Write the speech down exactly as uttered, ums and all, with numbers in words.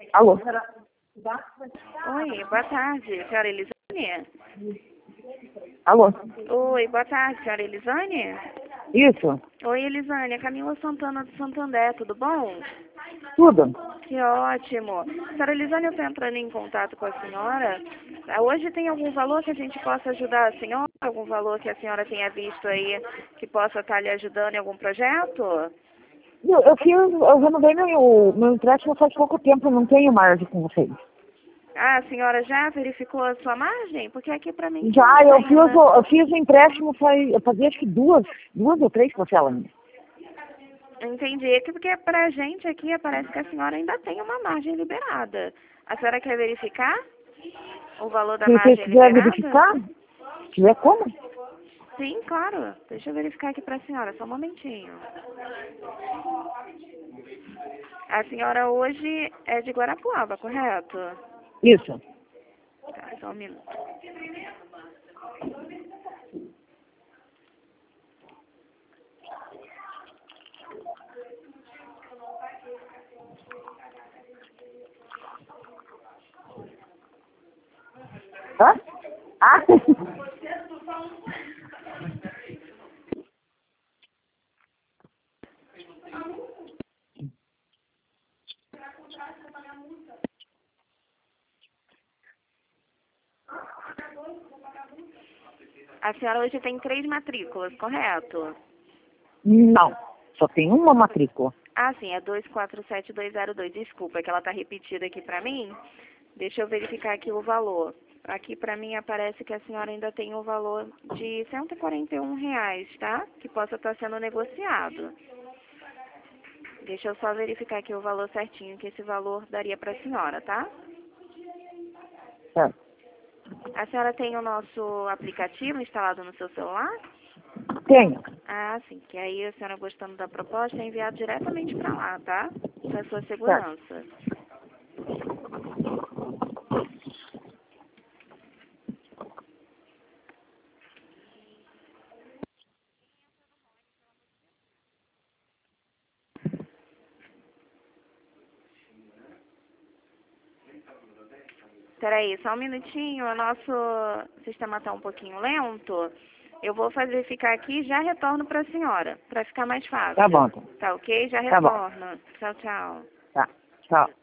Alô? Oi, boa tarde, senhora Elisane? Alô? Oi, boa tarde, senhora Elisane? Isso? Oi, Elisane, é Camila Santana do Santander, tudo bom? Tudo? Que ótimo. Senhora Elisane, eu estou entrando em contato com a senhora. Ah, Hoje tem algum valor que a gente possa ajudar a senhora? Algum valor que a senhora tenha visto aí que possa estar lhe ajudando em algum projeto? Eu, eu fiz, eu renovei meu, meu empréstimo faz pouco tempo, eu não tenho margem com vocês. Ah, a senhora já verificou a sua margem? Porque aqui para mim Já, não eu tem, fiz, né? o- eu fiz o empréstimo, faz, eu fazia acho que duas, duas ou três parcelas ainda. Entendi. É que porque pra gente aqui parece que a senhora ainda tem uma margem liberada. A senhora quer verificar o valor da Se vocês margem quiserem liberada? verificar, se tiver como? Sim, claro. Deixa eu verificar aqui pra senhora, só um momentinho. A senhora hoje é de Guarapuava, correto? Isso. Tá, só um minuto. Hã? Ah, A senhora hoje tem três matrículas, correto? não, só tem uma matrícula. Ah, sim, é dois quatro sete dois zero dois. Desculpa, é que ela tá repetida aqui pra mim. Deixa eu verificar aqui o valor. Aqui pra mim aparece que a senhora ainda tem o valor de cento e quarenta e um reais, tá? Que possa estar sendo negociado. Deixa eu só verificar aqui o valor certinho, que esse valor daria pra senhora, tá? Certo. A senhora tem o nosso aplicativo instalado no seu celular? Tenho. Ah, sim, que aí a senhora gostando da proposta é enviado diretamente pra lá, tá? Pra sua Certo. segurança. Peraí, só um minutinho, o nosso sistema está um pouquinho lento. Eu vou fazer ficar aqui e já retorno para a senhora, para ficar mais fácil. Tá bom, então. Tá ok? Já Tá bom. retorno. Tchau, tchau. Tá. Tchau.